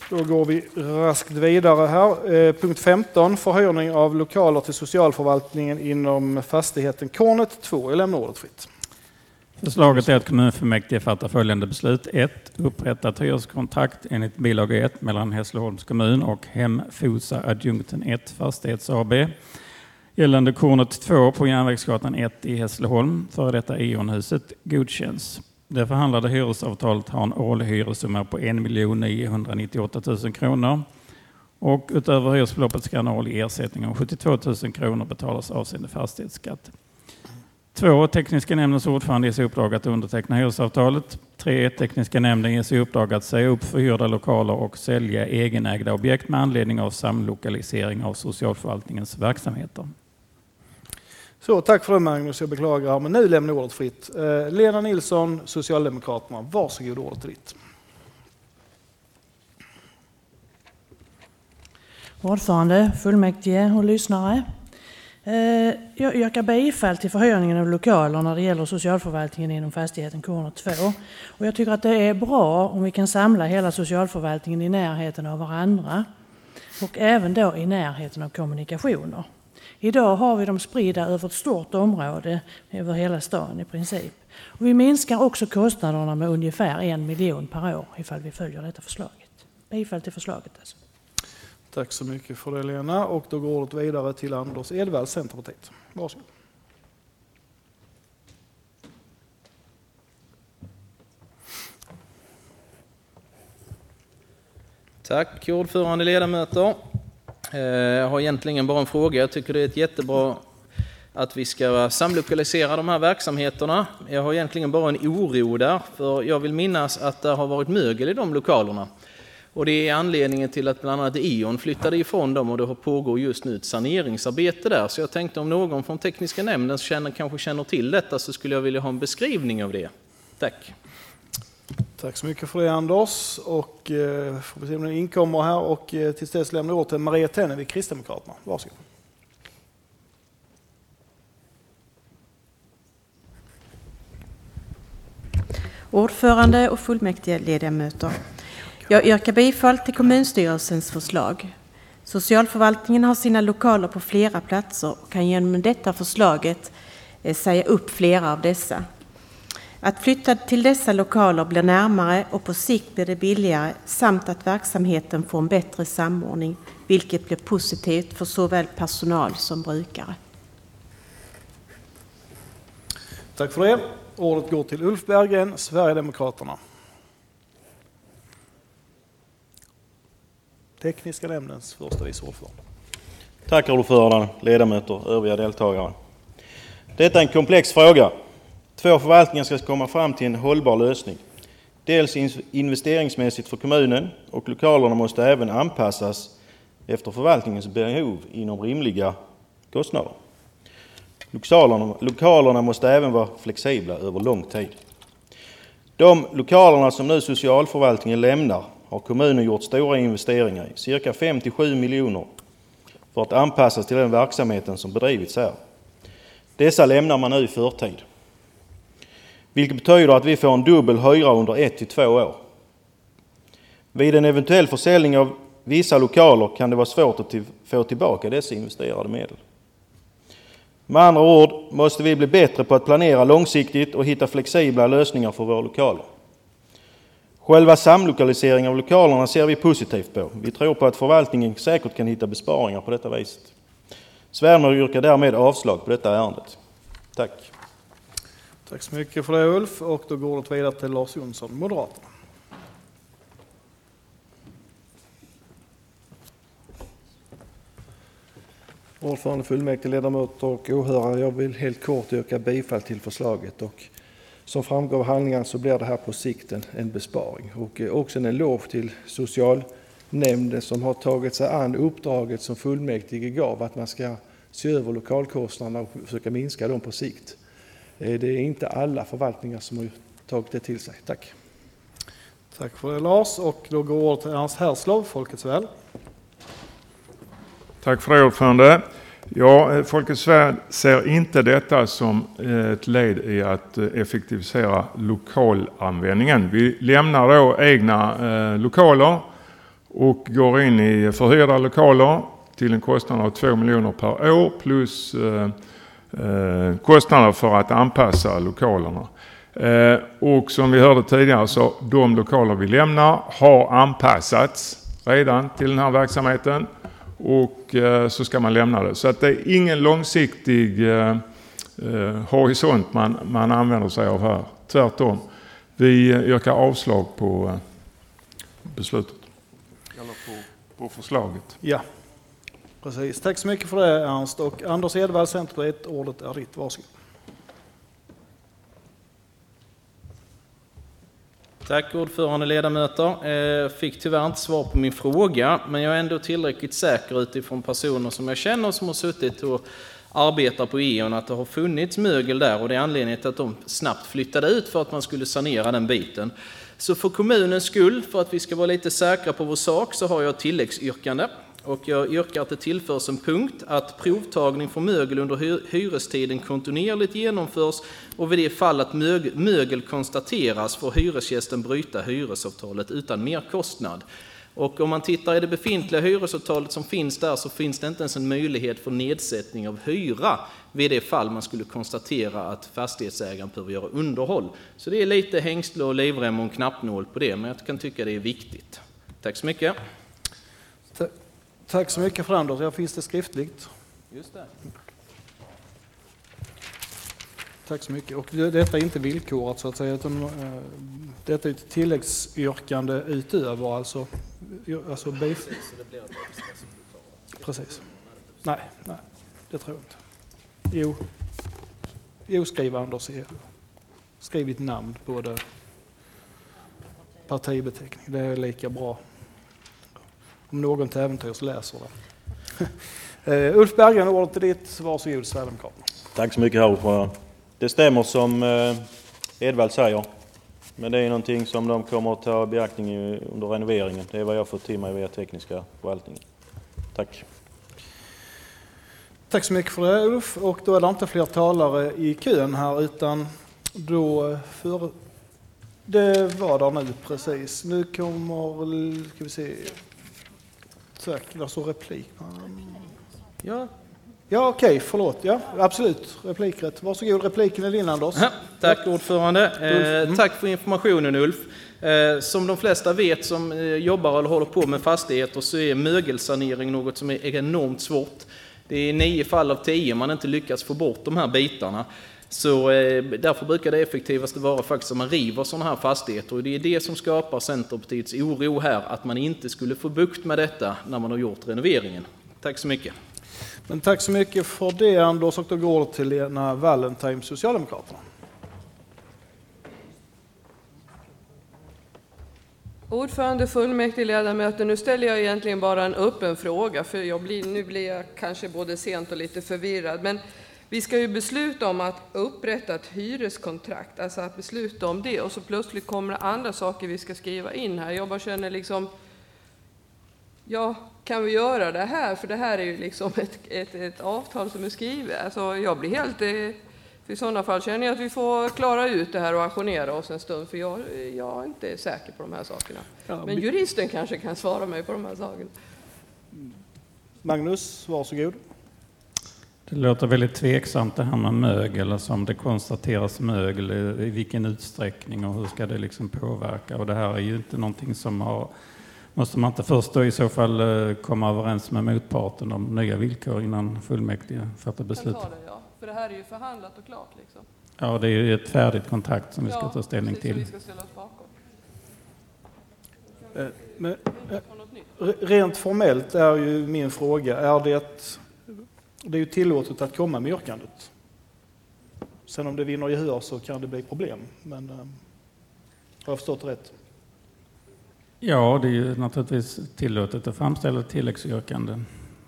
Då går vi raskt vidare här. Punkt 15, förhyrning av lokaler till socialförvaltningen inom fastigheten Kornet 2. Jag lämnar ordet fritt. Förslaget är att kommunfullmäktige fattar följande beslut. 1. Upprättat hyreskontrakt enligt bilaga 1 mellan Hässleholms kommun och Hemfosa Adjunkten 1 Fastighets AB. Gällande Kornet 2 på Järnvägsgatan 1 i Hässleholm, före detta Ionhuset, godkänns. Det förhandlade hyresavtalet har en årlig hyressumma på 1 998 000 kronor. Och utöver hyresbeloppet ska en årlig ersättning om 72 000 kronor betalas avseende fastighetsskatt. 2. Tekniska nämndens ordförande ges i uppdrag att underteckna hyresavtalet. 3. Tekniska nämnden ges i uppdrag att säga upp förhyrda lokaler och sälja egenägda objekt med anledning av samlokalisering av socialförvaltningens verksamheter. Så, tack för det Magnus, jag beklagar, men nu lämnar ordet fritt. Lena Nilsson, Socialdemokraterna, varsågod, ordet ditt. Ordförande, fullmäktige och lyssnare. Jag yrkar bifall till förhyrningen av lokaler när det gäller socialförvaltningen inom fastigheten Kornet 2. Och jag tycker att det är bra om vi kan samla hela socialförvaltningen i närheten av varandra och även då i närheten av kommunikationer. Idag har vi dem spridda över ett stort område över hela stan i princip. Och vi minskar också kostnaderna med ungefär 1 miljon per år ifall vi följer detta förslaget. Bifall till förslaget alltså. Tack så mycket för det Lena, och då går det vidare till Anders Edvall, Centerpartiet. Varsågod. Tack ordförande, ledamöter. Jag har egentligen bara en fråga. Jag tycker det är jättebra att vi ska samlokalisera de här verksamheterna. Jag har egentligen bara en oro där, för jag vill minnas att det har varit mögel i de lokalerna. Och det är anledningen till att bland annat Ion flyttade ifrån dem, och det pågår just nu ett saneringsarbete där. Så jag tänkte om någon från tekniska nämnden kanske känner till detta, så skulle jag vilja ha en beskrivning av det. Tack. Tack så mycket för det Anders, och får vi se om den inkommer här, och tills dess lämnar jag åt till Maria Tennevi, Kristdemokraterna. Varsågod. Ordförande och fullmäktige ledamöter. Jag yrkar bifall till kommunstyrelsens förslag. Socialförvaltningen har sina lokaler på flera platser och kan genom detta förslaget säga upp flera av dessa. Att flytta till dessa lokaler blir närmare och på sikt blir det billigare, samt att verksamheten får en bättre samordning, vilket blir positivt för såväl personal som brukare. Tack för det. Ordet går till Ulf Berggren, Sverigedemokraterna. Tekniska nämndens första vice ordförande. Tack ordförande, ledamöter, övriga deltagare. Detta är en komplex fråga. 2 förvaltningar ska komma fram till en hållbar lösning. Dels investeringsmässigt för kommunen, och lokalerna måste även anpassas efter förvaltningens behov inom rimliga kostnader. Lokalerna måste även vara flexibla över lång tid. De lokalerna som nu socialförvaltningen lämnar har kommunen gjort stora investeringar i, cirka 5-7 miljoner, för att anpassas till den verksamheten som bedrivits här. Dessa lämnar man nu i förtid, vilket betyder att vi får en dubbel hyra under 1-2 år. Vid en eventuell försäljning av vissa lokaler kan det vara svårt att få tillbaka dessa investerade medel. Med andra ord måste vi bli bättre på att planera långsiktigt och hitta flexibla lösningar för våra lokaler. Själva samlokaliseringen av lokalerna ser vi positivt på. Vi tror på att förvaltningen säkert kan hitta besparingar på detta viset. Sverige yrkar därmed avslag på detta ärendet. Tack. Tack så mycket för det Ulf, och då går det vidare till Lars Jonsson, Moderaterna. Ordförande, fullmäktige, ledamöter och åhörare, jag vill helt kort yrka bifall till förslaget, och som framgår av handlingarna så blir det här på sikt en besparing. Och också en eloge till socialnämnden som har tagit sig an uppdraget som fullmäktige gav, att man ska se över lokalkostnaderna och försöka minska dem på sikt. Det är inte alla förvaltningar som har tagit det till sig. Tack. Tack för det Lars, och då går det till Ernst Herslov, Folkets väl. Tack för det ordförande. Ja, Folkets väl ser inte detta som ett led i att effektivisera lokalanvändningen. Vi lämnar då egna lokaler och går in i förhyrda lokaler till en kostnad av 2 miljoner per år plus kostnader för att anpassa lokalerna. Och som vi hörde tidigare så de lokaler vi lämnar har anpassats redan till den här verksamheten och så ska man lämna det. Så att det är ingen långsiktig horisont man använder sig av här. Tvärtom. Vi yrkar avslag på beslutet. Eller på förslaget. Ja, precis. Tack så mycket för det, Ernst. Och Anders Edvall, Centerpartiet, ordet är ditt. Varsågod. Tack ordförande, ledamöter. Fick tyvärr inte svar på min fråga, men jag är ändå tillräckligt säker utifrån personer som jag känner som har suttit och arbetar på E.ON att det har funnits mögel där och det är anledningen till att de snabbt flyttade ut för att man skulle sanera den biten. Så för kommunens skull, för att vi ska vara lite säkra på vår sak, så har jag ett tilläggsyrkande. Och jag yrkar att det tillförs en punkt att provtagning för mögel under hyrestiden kontinuerligt genomförs och vid det fall att mögel konstateras får hyresgästen bryta hyresavtalet utan merkostnad. Och om man tittar i det befintliga hyresavtalet som finns där så finns det inte ens en möjlighet för nedsättning av hyra vid det fall man skulle konstatera att fastighetsägaren behöver göra underhåll. Så det är lite hängsle och livrem och en knappnål på det, men jag kan tycka det är viktigt. Tack så mycket. Tack så mycket för Anders. Jag finns det skriftligt. Just det. Tack så mycket. Och detta är inte villkorat så att säga, utan detta är ett tilläggsyrkande utöver alltså Precis. Nej, det tror jag inte. Jo, skriv Anders. Skriv ditt namn på det. Partibeteckning. Det är lika bra. Om någon till äventyrs läser det. Ulf Berggren, ordet till ditt. Varsågod, Sverigedemokraterna. Tack så mycket, herr. Det stämmer som Edvald säger. Men det är någonting som de kommer att ta i beaktning under renoveringen. Det är vad jag fått till mig via tekniska förvaltningen. Tack. Tack så mycket för det, Ulf. Och då är det inte fler talare i kön här, utan då det var där nu precis. Nu kommer, ska vi se, tack, alltså replik. Ja, okej, förlåt. Ja, absolut. Replikrätt. Varsågod, repliken är din, Anders. Ja, tack ordförande. Tack för informationen, Ulf. Som de flesta vet som jobbar eller håller på med fastigheter så är mögelsanering något som är enormt svårt. Det är 9 fall av 10 man inte lyckas få bort de här bitarna. Så därför brukar det effektivaste vara faktiskt att man river sådana här fastigheter. Och det är det som skapar Centerpartiets oro här, att man inte skulle få bukt med detta när man har gjort renoveringen. Tack så mycket. Men tack så mycket för det, Anders, och då går det till Lena Wallentheim, Socialdemokraterna. Ordförande, fullmäktige, ledamöter, nu ställer jag egentligen bara en öppen fråga, för nu blir jag kanske både sent och lite förvirrad. Men vi ska ju besluta om att upprätta ett hyreskontrakt, alltså att besluta om det, och så plötsligt kommer det andra saker vi ska skriva in här. Jag bara känner liksom, ja, kan vi göra det här? För det här är ju liksom ett avtal som är skrivet. Alltså jag blir helt, för i sådana fall känner jag att vi får klara ut det här och ajournera oss en stund, för jag är inte säker på de här sakerna. Men juristen kanske kan svara mig på de här sakerna. Magnus, varsågod. Det låter väldigt tveksamt det här med mögel, alltså om det konstateras mögel, i vilken utsträckning och hur ska det liksom påverka. Och det här är ju inte någonting som måste man inte först då i så fall komma överens med motparten om nya villkor innan fullmäktige fattar beslut? Ja, för det här är ju förhandlat och klart liksom. Ja, det är ju ett färdigt kontrakt som vi ska ta ställning till. Vi ska ställa oss bakom. Men, rent formellt är ju min fråga, det är ju tillåtet att komma med yrkandet. Sen om det vinner gehör så kan det bli problem, men har jag förstått rätt? Ja, det är ju naturligtvis tillåtet att framställa tilläggsyrkanden.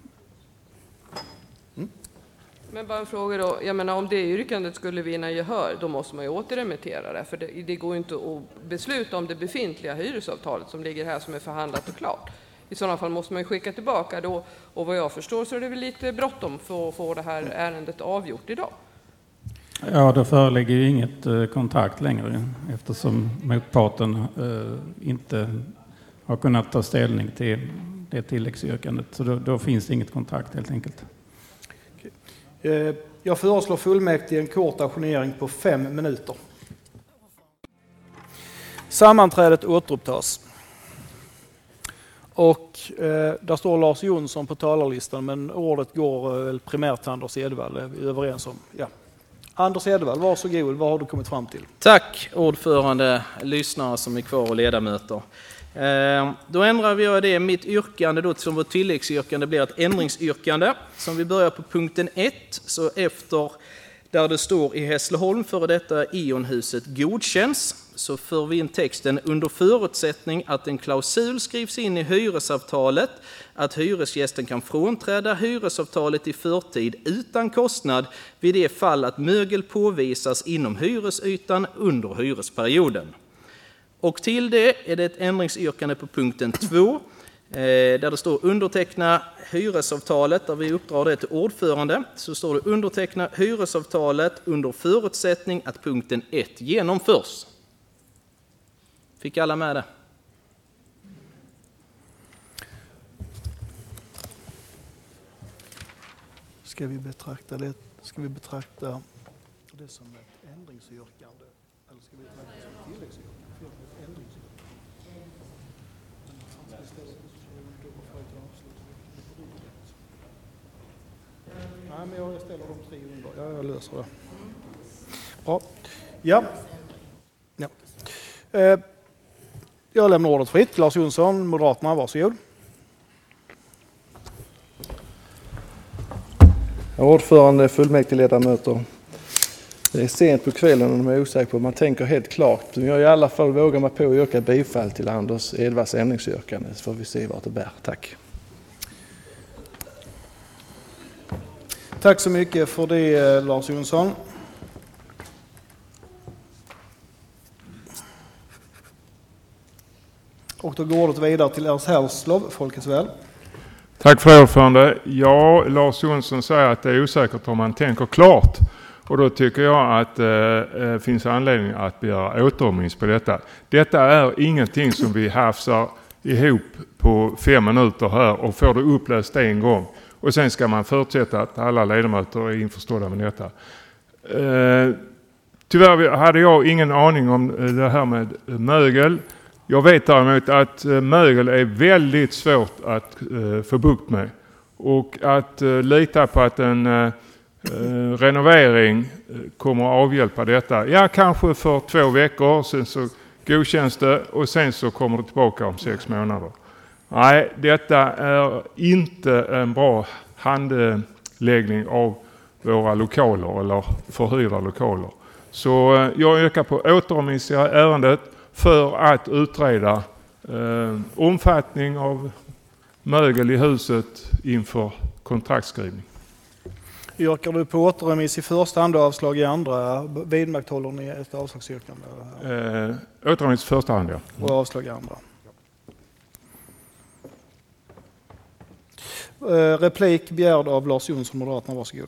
Men bara en fråga då, jag menar om det yrkandet skulle vinna gehör, då måste man ju återremittera det, för det går ju inte att besluta om det befintliga hyresavtalet som ligger här som är förhandlat och klart. I sådana fall måste man ju skicka tillbaka då, och vad jag förstår så är det väl lite bråttom för att få det här ärendet avgjort idag. Ja, då föreligger ju inget kontrakt längre eftersom motparten inte har kunnat ta ställning till det tilläggsyrkandet. Så då finns det inget kontrakt helt enkelt. Jag föreslår fullmäktige en kort ajournering på 5 minuter. Sammanträdet återupptas. Och där står Lars Jonsson på talarlistan, men ordet går primärt till Anders Edvall. Är vi överens om? Ja. Anders Edvall, varsågod. Vad har du kommit fram till? Tack ordförande, lyssnare som är kvar och ledamöter. Då ändrar vi det. Mitt yrkande då, som vårt tilläggsyrkande blir ett ändringsyrkande. Som vi börjar på punkten 1, så efter där det står i Hässleholm före detta Ionhuset godkänns, så för vi in texten under förutsättning att en klausul skrivs in i hyresavtalet att hyresgästen kan frånträda hyresavtalet i förtid utan kostnad vid det fall att mögel påvisas inom hyresytan under hyresperioden. Och till det är det ett ändringsyrkande på punkten 2 där det står underteckna hyresavtalet, där vi uppdrar det till ordförande, så står det underteckna hyresavtalet under förutsättning att punkten 1 genomförs. Fick alla med det? Ska vi betrakta det som ett ändringsyrkande? Eller ska vi betrakta det som tilläggsyrkande? Nej, men jag ställer de 3 under. Ja, jag löser det. Bra. Ja. Jag lämnar ordet fritt. Lars Jonsson, Moderaterna, varsågod. Ordförande, fullmäktigeledamöter. Det är sent på kvällen och de är osäkra på. Man tänker helt klart. Men jag i alla fall vågar mig på att yrka bifall till Anders Edvalls ändringsyrkande. Så får vi se vart det bär. Tack. Tack så mycket för det, Lars Jonsson. Och då går det vidare till Ernst Herslov, Folkets väl. Tack för det, ordförande. Ja, Lars Jonsson säger att det är osäkert om man tänker klart. Och då tycker jag att det finns anledning att begära återremiss på detta. Detta är ingenting som vi hafsar ihop på 5 minuter här och får det upplöst en gång. Och sen ska man förutsätta att alla ledamöter är införstådda med detta. Tyvärr hade jag ingen aning om det här med mögel. Jag vet däremot att mögel är väldigt svårt att få bukt med. Och att lita på att en renovering kommer att avhjälpa detta. Ja, kanske för 2 veckor, sen så godkänns det och sen så kommer det tillbaka om 6 månader. Nej, detta är inte en bra handläggning av våra lokaler eller förhyrda lokaler. Så jag yrkar på återremiss i ärendet för att utreda omfattning av mögel i huset inför kontraktsskrivning. Yrkar du på återremiss i första hand och avslag i andra? Vidmakthåller ni ett avslagsyrkande? Återremiss i första hand, ja. Och avslag i andra. Replik begärd av Lars Jonsson, Moderaterna, varsågod.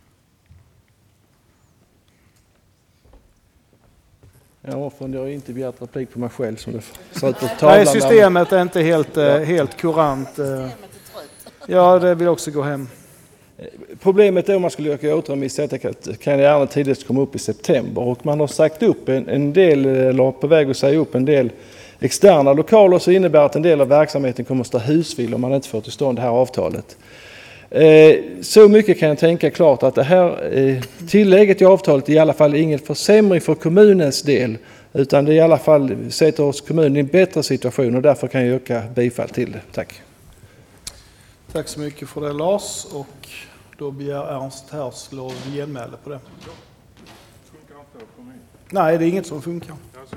Ja, för jag har inte begärt replik på mig själv som det ser ut på tavlan. Nej, systemet är inte helt kurant. Ja, det vill också gå hem. Problemet är om man skulle yrka återremiss kan det gärna tidigt komma upp i september. Och man har sagt upp en del, eller på väg att säga upp en del externa lokaler, så innebär att en del av verksamheten kommer att stå husvill om man inte får till stånd det här avtalet. Så mycket kan jag tänka klart att det här tillägget i avtalet är i alla fall ingen försämring för kommunens del, utan det i alla fall sätter oss kommunen i en bättre situation och därför kan jag yrka bifall till det. Tack. Tack så mycket för det, Lars, och då begär Ernst Herslov genmäle på det. Nej, det är inget som funkar.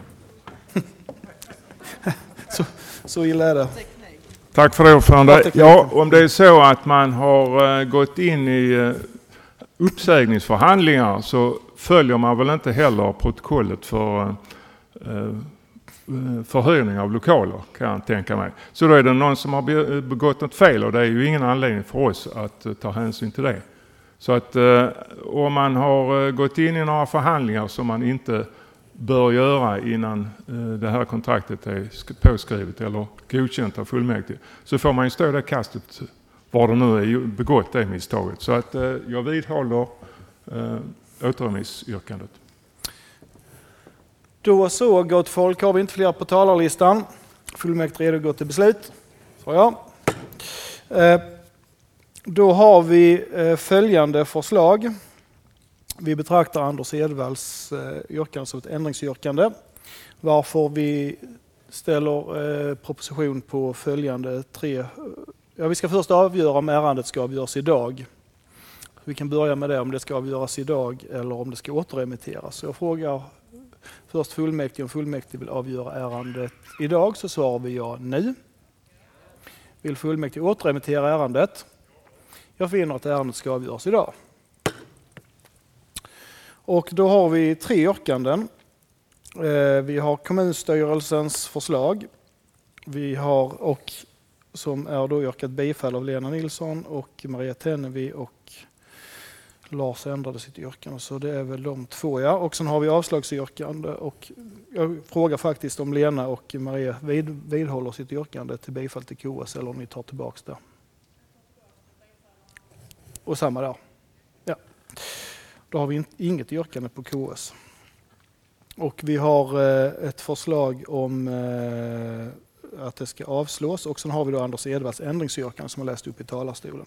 Så illa är det. Tack för det, ordförande. Ja, om det är så att man har gått in i uppsägningsförhandlingar så följer man väl inte heller protokollet för förhyrning av lokaler, kan jag tänka mig. Så då är det någon som har begått något fel och det är ju ingen anledning för oss att ta hänsyn till det. Så att om man har gått in i några förhandlingar som man inte bör göra innan det här kontraktet är påskrivet eller godkänt av fullmäktige, så får man ju stå det kastet var det nu är begått det misstaget. Så att jag vidhåller återremissyrkandet. Då så, gott folk, har vi inte fler på talarlistan. Fullmäktige redo att gå till beslut. Så ja. Då har vi följande förslag. Vi betraktar Anders Edvalls yrkande som ett ändringsyrkande. Varför vi ställer proposition på följande 3. Ja, vi ska först avgöra om ärendet ska avgöras idag. Vi kan börja med det, om det ska avgöras idag eller om det ska återremitteras. Så jag frågar först fullmäktige om fullmäktige vill avgöra ärendet idag, så svarar vi ja nu. Vill fullmäktige återremittera ärendet? Jag finner att ärendet ska avgöras idag. Och då har vi 3 yrkanden. Vi har kommunstyrelsens förslag. Vi har, och som är då yrkat bifall av Lena Nilsson och Maria Tennevi, och Lars ändrade sitt yrkande, så det är väl de 2. Ja. Och sen har vi avslagsyrkande, och jag frågar faktiskt om Lena och Maria vidhåller sitt yrkande till bifall till KS eller om ni tar tillbaka det. Och samma där. Ja. Då har vi inget yrkande på KS. Och vi har ett förslag om att det ska avslås, och sen har vi då Anders Edvalls ändringsyrkande som jag läst upp i talarstolen.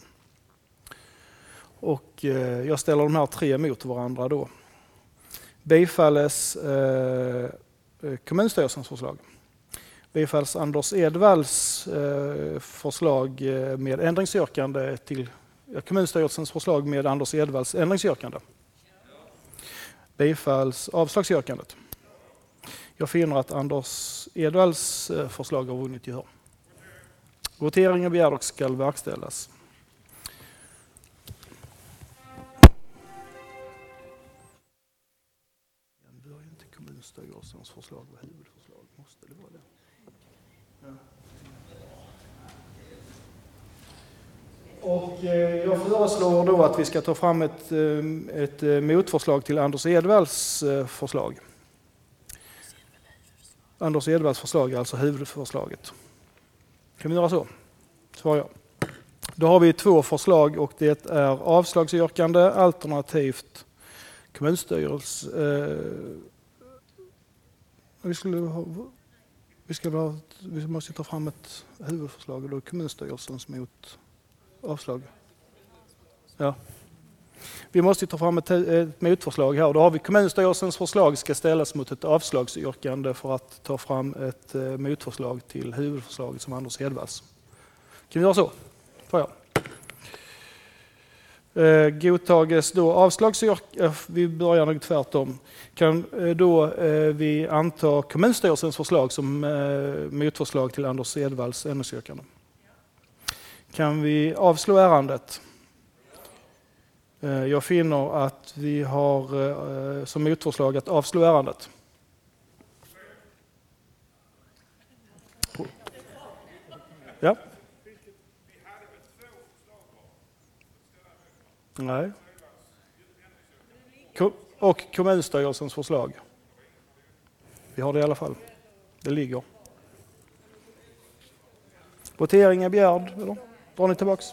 Och jag ställer de här 3 mot varandra då. Bifalles kommunstyrelsens förslag. Bifalls Anders Edvalls förslag med ändringsyrkande till kommunstyrelsens förslag med Anders Edvalls ändringsyrkande. Bifalls avslagsyrkandet. Jag finner att Anders Edvalls förslag har vunnit gehör. Voteringen begär och ska verkställas. Bör inte kommunstyrelsens förslag vara huvudförslag? Måste det vara det? Ja. Och jag föreslår då att vi ska ta fram ett motförslag till Anders Edvalls förslag. Anders Edvalls förslag är alltså huvudförslaget. Kan vi göra så? Svarar jag. Då har vi 2 förslag, och det är avslagsyrkande alternativt kommunstyrelse. Vi måste ta fram ett huvudförslag, och då är kommunstyrelsens mot avslag. Ja. Vi måste ta fram ett motförslag här. Då har vi kommunstyrelsens förslag ska ställas mot ett avslagsyrkande för att ta fram ett motförslag till huvudförslaget som Anders Edvalls. Kan vi göra så? Får jag. Godtages då avslagsyrkande, vi börjar nog tvärtom. Kan då vi anta kommunstyrelsens förslag som motförslag till Anders Edvalls ändringsyrkande? Kan vi avslå ärendet? Jag finner att vi har som motförslag att avslå ärendet. Ja. Nej. Och kommunstyrelsens förslag. Vi har det i alla fall. Det ligger. Votering är begärd, eller? Drar ni tillbaks?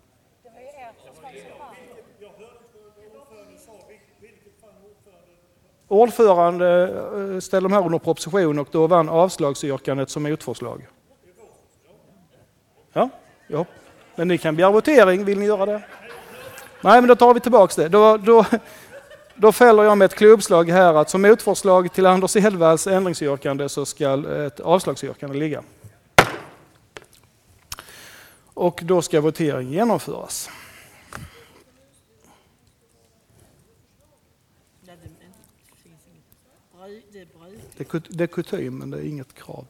Ordförande ställde de här under proposition, och då vann avslagsyrkandet som motförslag. Ja, ja. Men ni kan begära votering, vill ni göra det? Nej, men då tar vi tillbaks det. Då fäller jag med ett klubbslag här att som motförslag till Anders Edvalls ändringsyrkande så ska ett avslagsyrkande ligga. Och då ska votering genomföras. Det är kutym, men det är inget krav.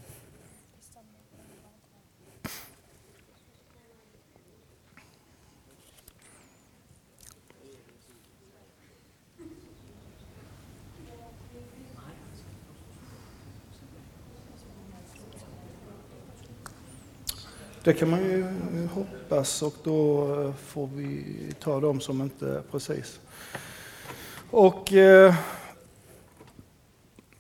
Det kan man ju hoppas, och då får vi ta dem som inte är precis. Och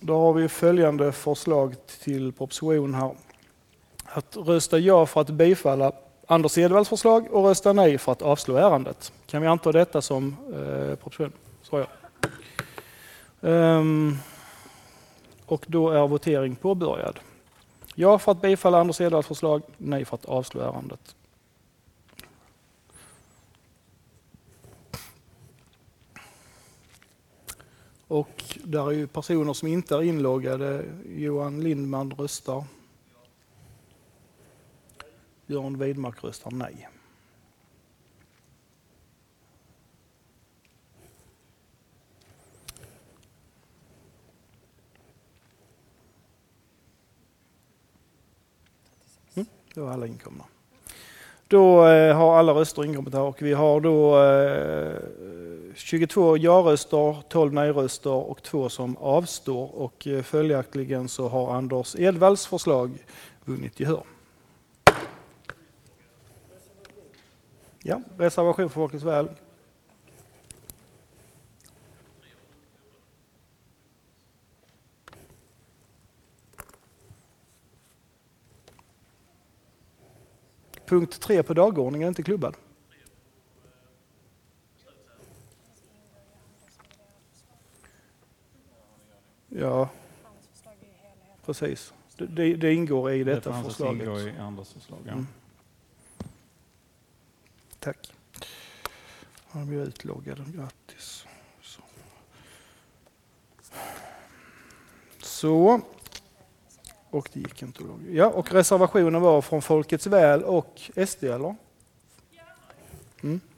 Då har vi följande förslag till proposition här. Att rösta ja för att bifalla Anders Edvalls förslag och rösta nej för att avslå ärendet. Kan vi anta detta som proposition? Så ja. Och då är votering påbörjad. Ja för att bifalla Anders Edvalls förslag, nej för att avslå ärendet. Och där är ju personer som inte är inloggade. Johan Lindman röstar. Björn Widmark röstar nej. Då är alla inkomna. Då har alla röster inkommit här och vi har då 22 ja-röster, 12 nej-röster och 2 som avstår. Och följaktligen så har Anders Edvalls förslag vunnit gehör. Ja, reservation för folkets väl. Punkt 3 på dagordningen är inte klubbad. Ja, precis. Det ingår i detta förslaget. Det ingår i Anders förslag, ja. Tack. Han blir utloggad. Grattis. Så. Och det gick inte att logga. Ja, och reservationen var från Folkets väl och SD, eller? Mm.